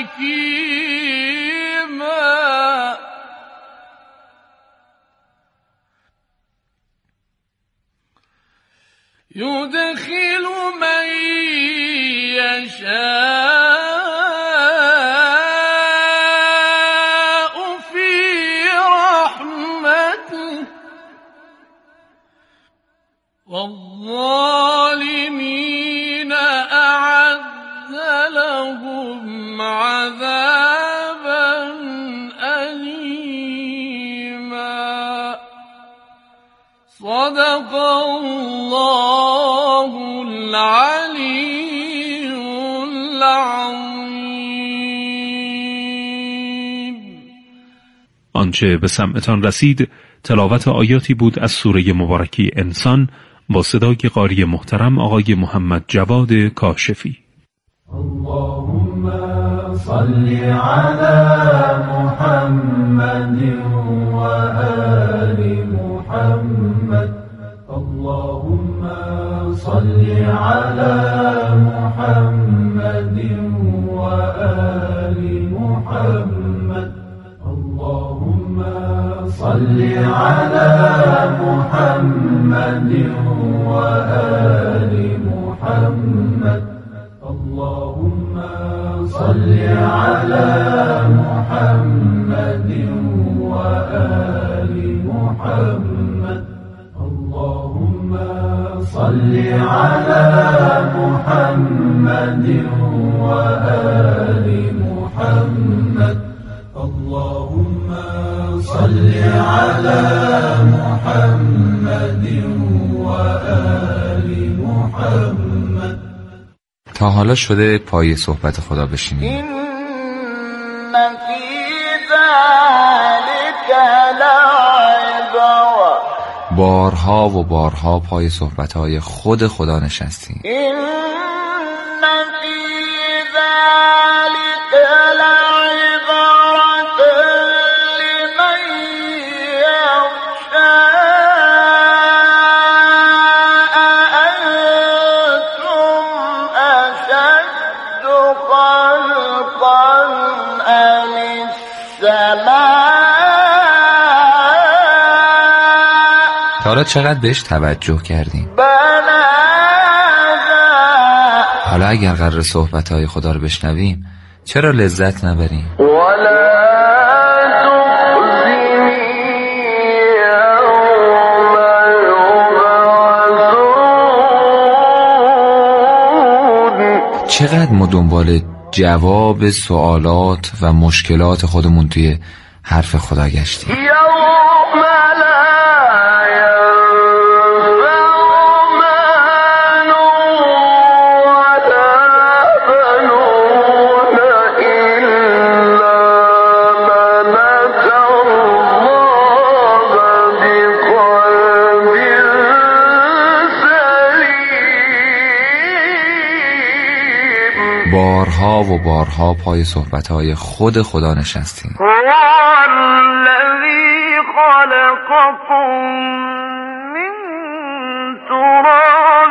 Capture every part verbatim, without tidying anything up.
حكيما يدخل من يشاء في رحمته والظالمين أعد لهم عذابا أليما. صدق الله العلي العظيم. آنچه به سمعتان رسید تلاوت آیاتی بود از سوره مبارکی انسان با صدای قاری محترم آقای محمد جواد کاشفی. اللهم صل على محمد و آل محمد. اللهم صل على محمد و آل محمد. اللهم صل على محمد و آل محمد. اللهم صل على محمد و آل محمد. اللهم صل على محمد و آل محمد. اللهم صل على محمد و آل محمد. تا حالا شده پای صحبت خدا بشینید؟ این فی ذلک لعبرة. بارها و بارها پای صحبتهای خود خدا نشستیم. این فی ذلک لعبرة لمن یخشی. أأنتم أشد خلقا أم السماء. حالا چقدر بهش توجه کردیم؟ حالا اگر قرار صحبتهای خدا رو بشنویم چرا لذت نبریم؟ چقدر ما دنبال جواب سوالات و مشکلات خودمون توی حرف خدا گشتیم. بارها و بارها پای صحبتهای خود خدا نشستیم. الذی خلقکم من تراب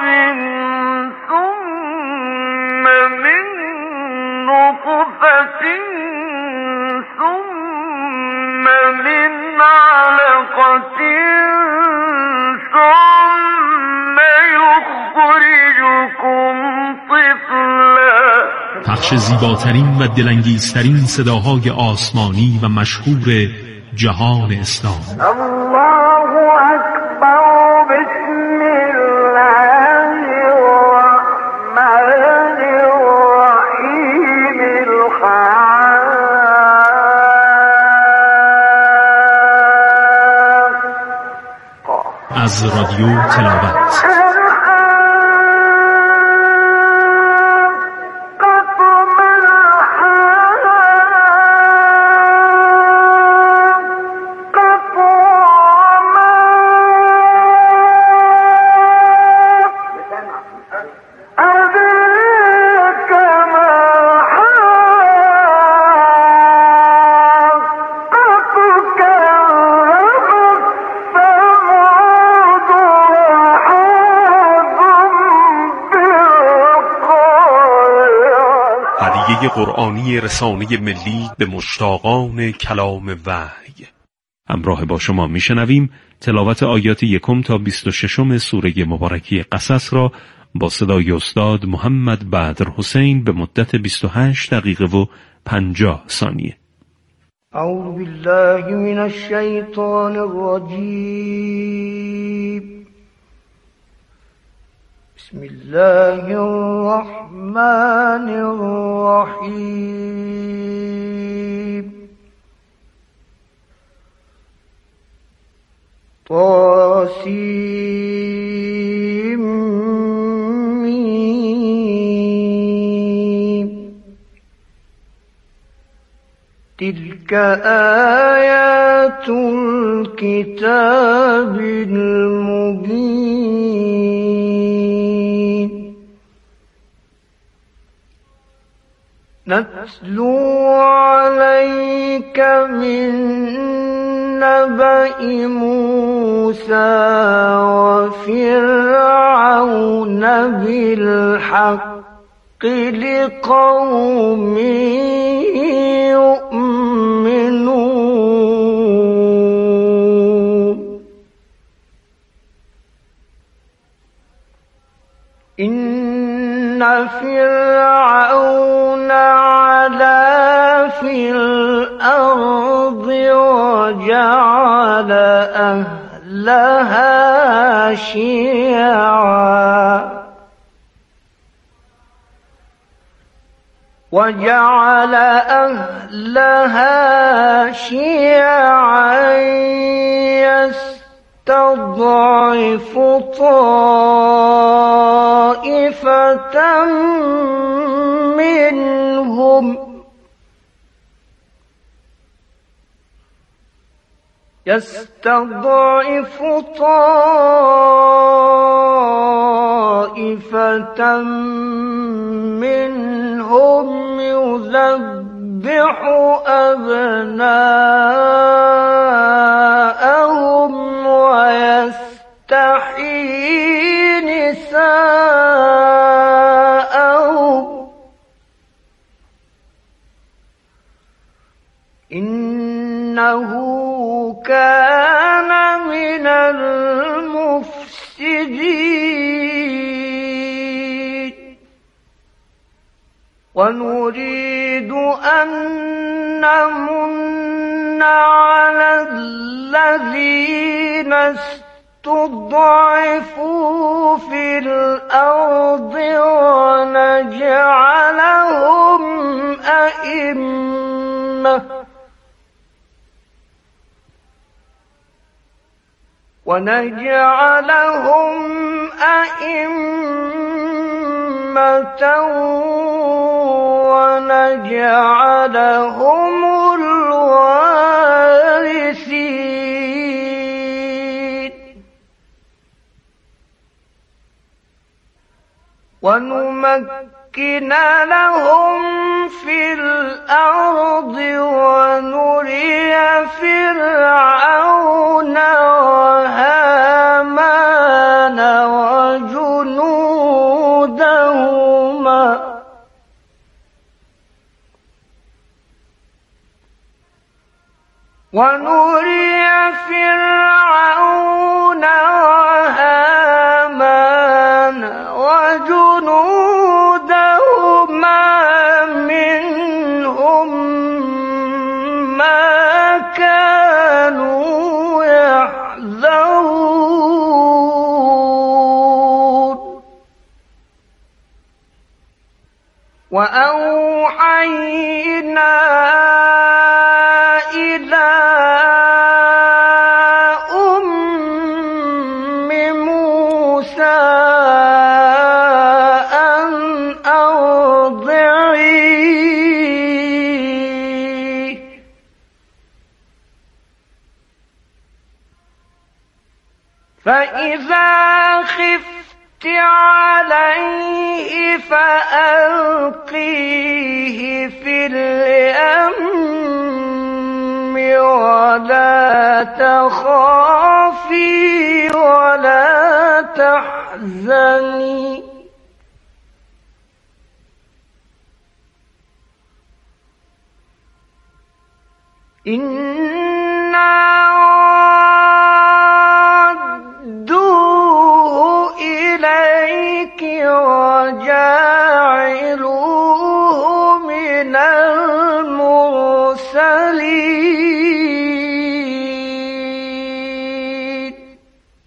ثم من نطفة ثم من علقة ثم یخرجکم طفلا. پخش زیباترین و دلانگیزترین صداهای آسمانی و مشهور جهان اسلام. الله اکبر. بسم الله الرحمن الرحیم. الحق. از رادیو تلاوت. كذبت ثمود وعاد هدیه قرآنی رسانه ملی به مشتاقان کلام وحی. همراه با شما میشنویم تلاوت آیات یکم تا بیست و ششم سوره مبارکی قصص را با صدای استاد محمد بدر حسین به مدت بیست و هشت دقیقه و پنجاه ثانیه. اعوذ بالله من الشیطان الرجیم. بسم الله الرحمن الرحیم. طاسیم میم. تلك آیات الكتاب المبین. نتلو عليك من نبأ موسى وفرعون بالحق لقوم يؤمنون. إن فرعون علا في الأرض وجعل أهلها شيعا وجعل أهلها شيعا يستضعف طائفة منهم يستضعف طائفة منهم يذبح أبناءهم ويستحيي نساءهم. إنه كان من المفسدين. ونريد أن نمن على الذين استضعفوا في الأرض ونجعلهم أئمة ونجعلهم أئمة ونجعلهم الوارثين. ونمكن لهم في الأرض ونري فرعون وهامان وجنودهما ونري فرعون وهامان وجنودهما منهم ما كانوا يحذرون. وأوحينا إلى أم موسى أن أرضعيه فإذا خفت عليه فألقيه في اليم ولا تخافي ولا تحزني إنا ردوه إليك وجاعلوه من المرسلين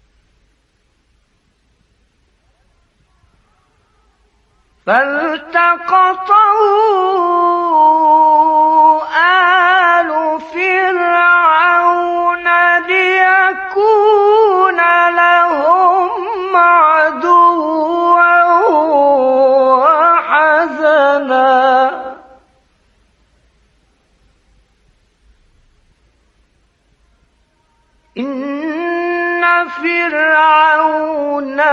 فالتقطه آل فرعون ليكون لهم عدوا وحزنا إن فرعون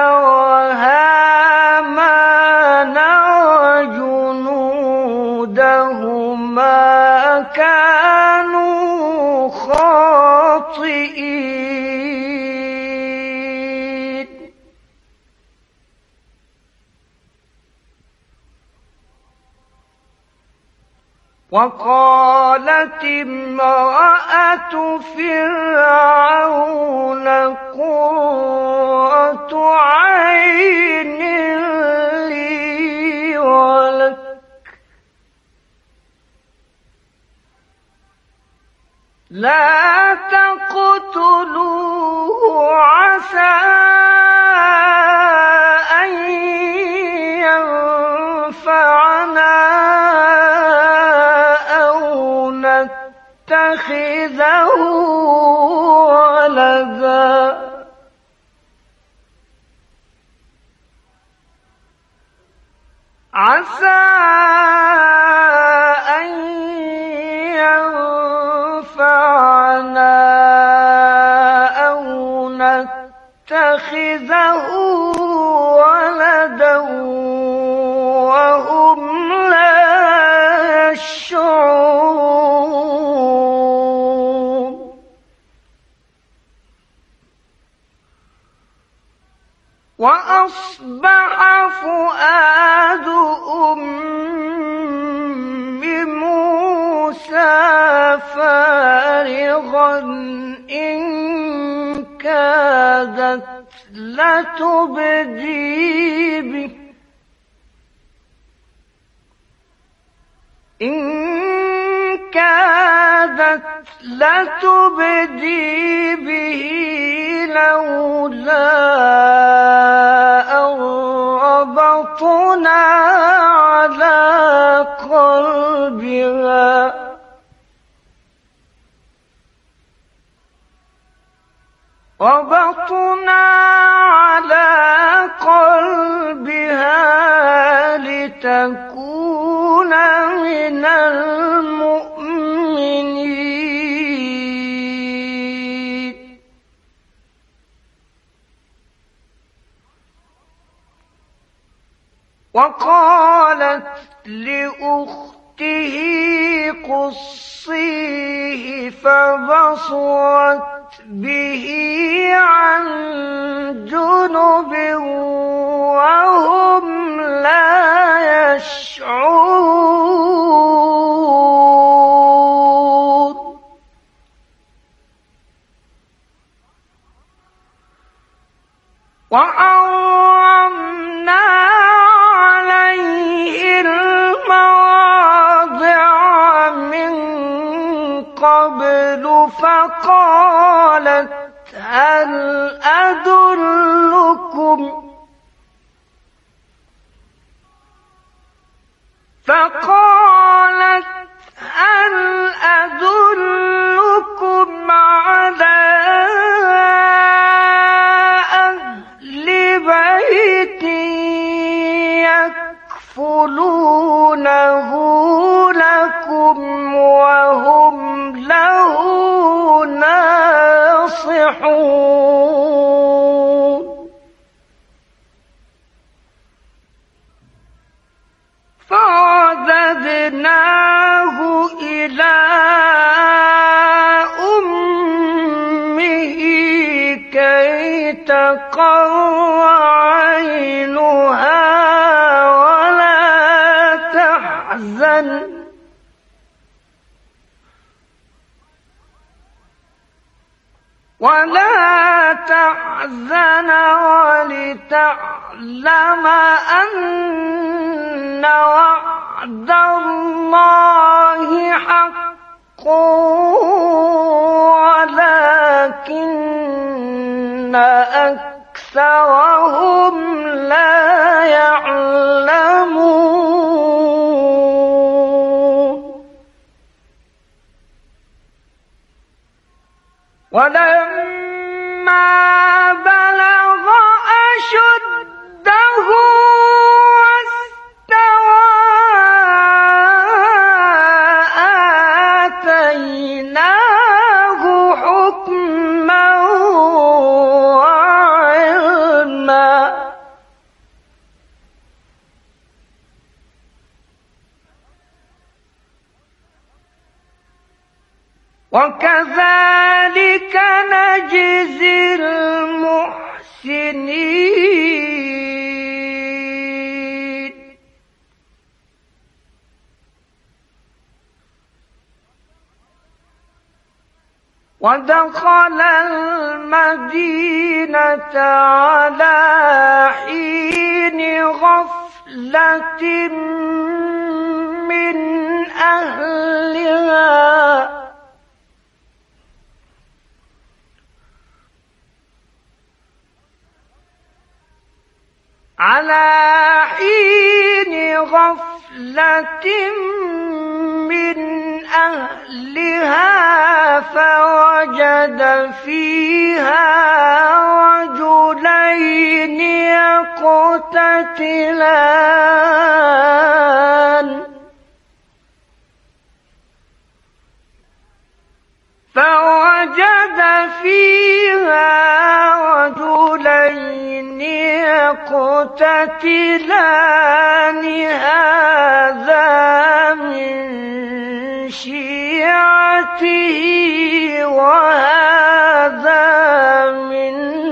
وهامان وجنودهما كانوا خاطئين وقالت امرأة فرعون قرة عين لي ولك لا تقتلوه عسى أن ينفعنا أو نتخذه ولدا عسى أن ينفعنا أو نتخذه ولدا وهم لا يشعرون وأصبح فؤاد أم موسى فارغا إن كادت لتبدي به إن كادت لتبدي به لولا أن ربطنا على قلبها ربطنا على قلبها لتكون من المؤمنين وقالت لأخته قصيه فبصرت به عن جنب وهم لا يشعرون وحرمنا عليه المراضع من قبل فقالت هل أدلكم فقالت هل أدلكم على أهل بيت يكفلونه لكم وهم له ناصحون فرددناه إلى أمه كي تقر عينها ولا تحزن ولا تحزن ولتعلم أن وعد الله حق ولكن أكثرهم لا يعلمون ولما بلغ أشده واستوى آتيناه حكما وعلما وكذلك نجزي المحسنين ودخل المدينة على حين غفلة من أهلها على حين غفلة من أهلها فوجد فيها رجلين يقتتلان فوجد فيها رجلين يقتتلان هذا من شيعته وهذا من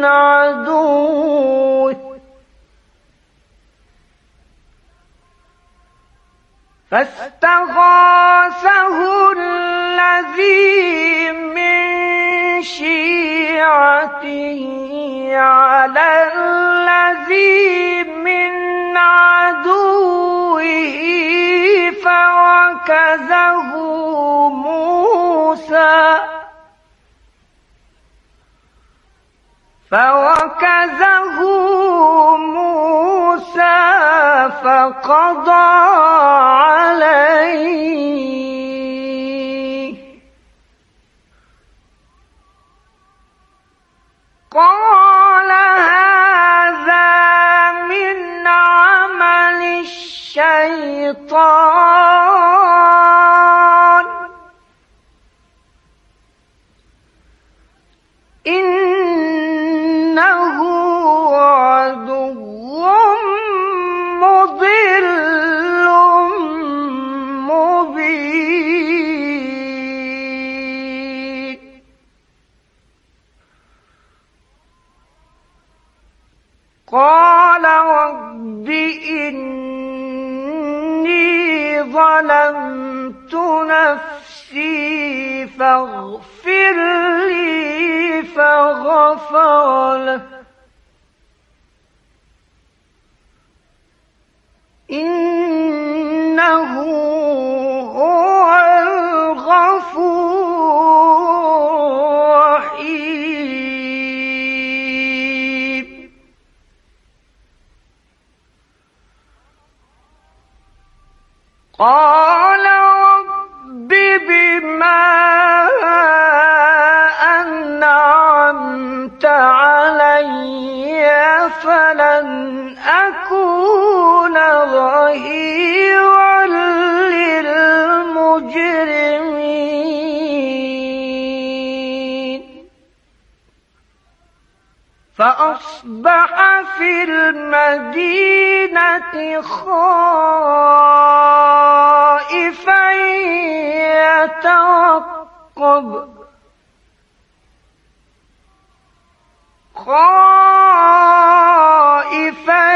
عدوه فاستغاثه الذي من شيعته على الذي من عدوه فوكزه موسى فوكزه موسى فقضى عليه قال هذا من عمل الشيطان إنه عدو مضل مبين قال رب إني ظلمت نفسي فاغفر لي فغفر له إنه هو الغفور الرحيم قال رب بما أنعمت علي فلن أكون ظهيرا للمجرمين فأصبح في المدينة خائفا يترقب خائفا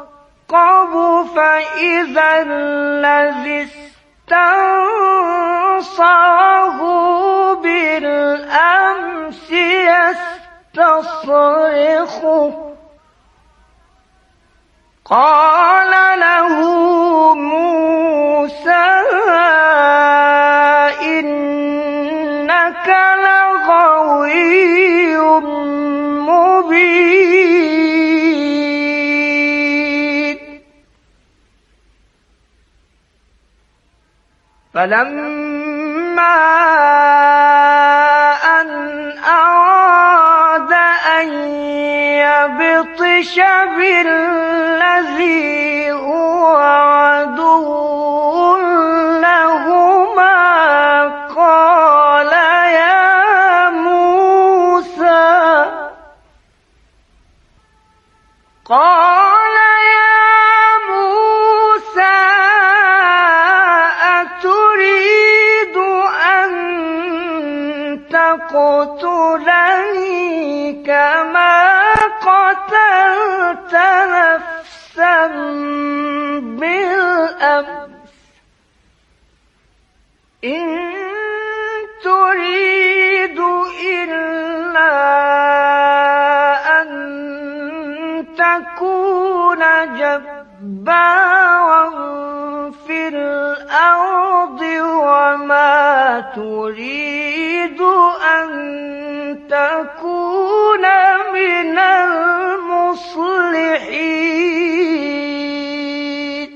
يترقب فإذا الذي استنصره أبصره بالأمس يستصرخه قال له موسى إنك لغوي مبين فلما أن أراد أن يبطش بالذي هو عدو لهما قال يا موسى قال يا موسى أتريد أن تقتلني كما قتلت نفسا بالأمس إن تريد إلا أن تكون جبارا في الأرض وما تريد أن تكون من المصلحين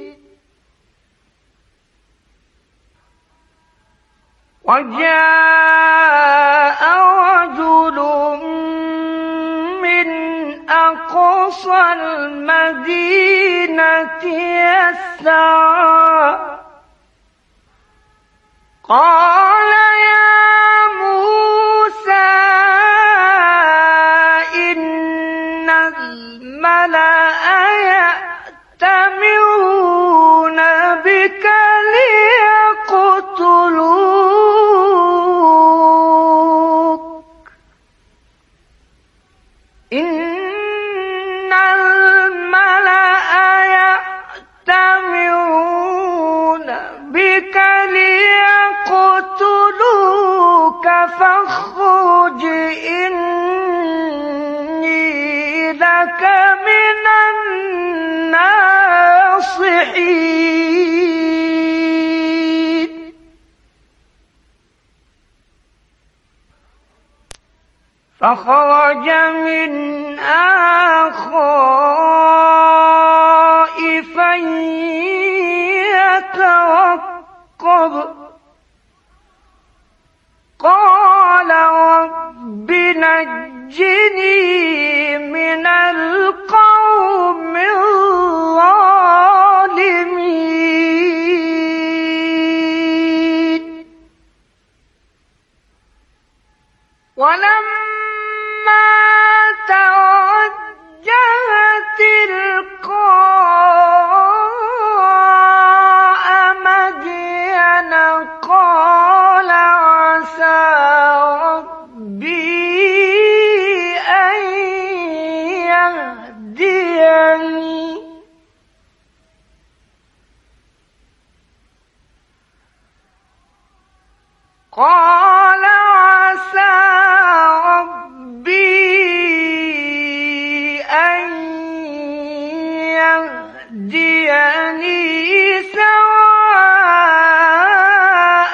وجاء رجل من أقصى المدينة يسعى قال يا موسى إن الملأ يأتمرون بك ليقتلوك إن الملأ يأتمرون بك ليقتلوك فاخرج إني لك من الناصحين فخرج منها خائفا يترقب قال رب نجني من القوم الظالمين ولما توجه تلقاء مدين قال عسى ربي أن يهديني قال عسى ربي أن يهديني سواء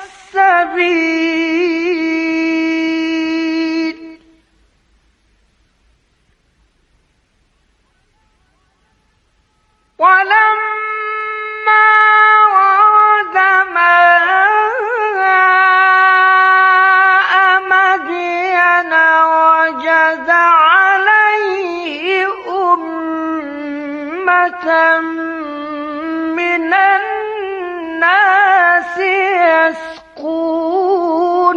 السبيل ولما ورد ماء مدين وجد عليه أمة من الناس يسقون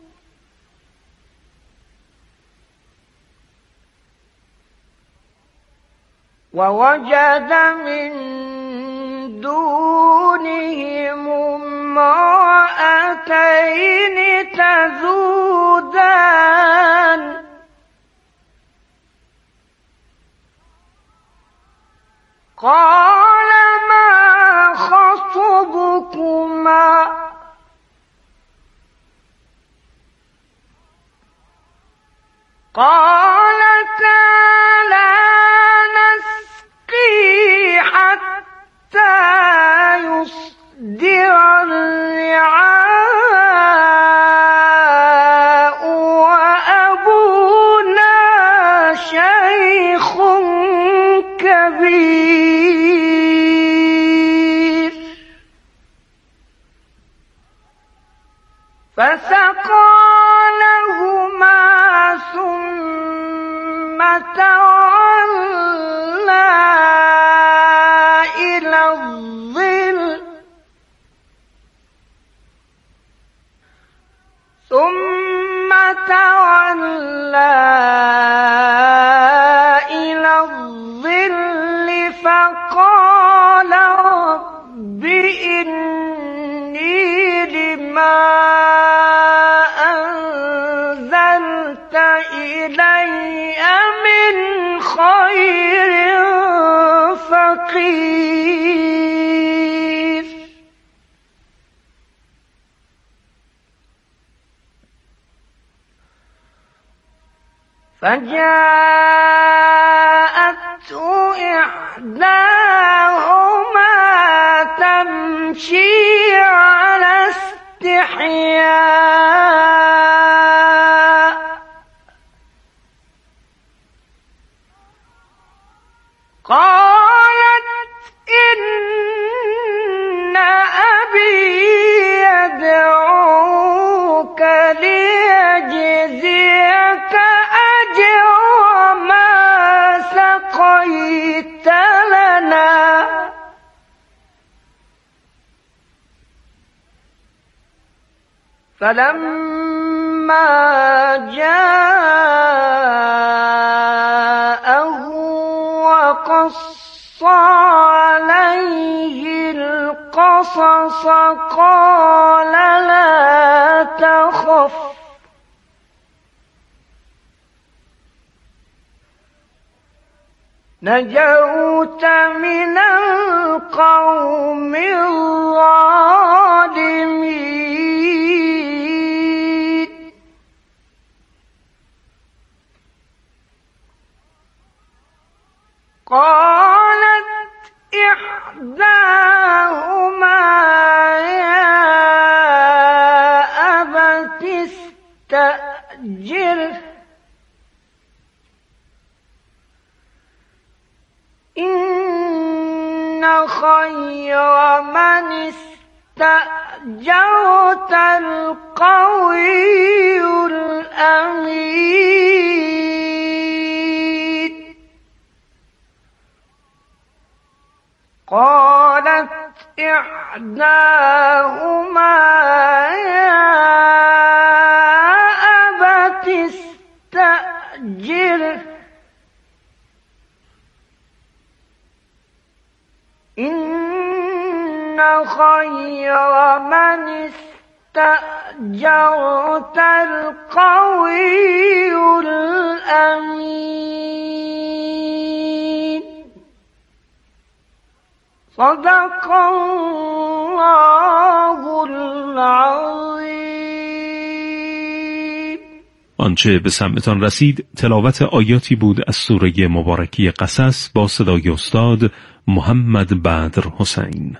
ووجد من دونهم امرأتين تذودان قال ما خطبكما قالتا لا نسقي حتى يصدر الرعاء وأبونا شيخ كبير فسقى لهما ثم تولى إلى الظل ثم تولى إلى الظل فقال رب إني لما أنزلت إلي من خير فقير فجاءته إحداهما تمشي على استحياء قالت إن أبي يدعوك ليجزيك أجر ما سقيت لنا فلما جاءه وقص عليه القصص قال لا تخف نجوت من القوم الظالمين قالت إحداهما يا أبت استأجره إن خير من استأجرت القوي الأمين قالت إحداهما يا أبت استأجره إن خير من استأجرت القوي الأمين صدق الله العظیم. آنچه به سمعتان رسید تلاوت آیاتی بود از سوره مبارکی قصص با صدای استاد محمد بدر حسین.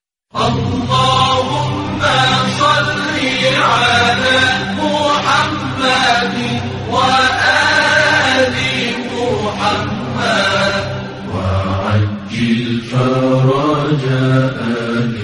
اللهم صل على محمد و آل محمد وعجل فرج آل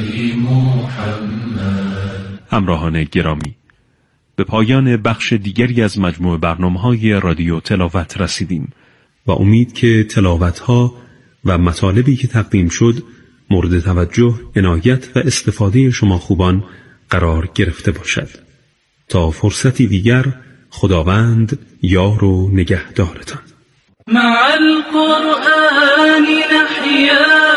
محمد. همراهان گرامی، به پایان بخش دیگری از مجموع برنامه‌های رادیو تلاوت رسیدیم و امید که تلاوت‌ها و مطالبی که تقدیم شد مورد توجه، عنایت و استفاده شما خوبان قرار گرفته باشد. تا فرصتی دیگر، خداوند یار و نگهدارتان. مع القرآن نحيا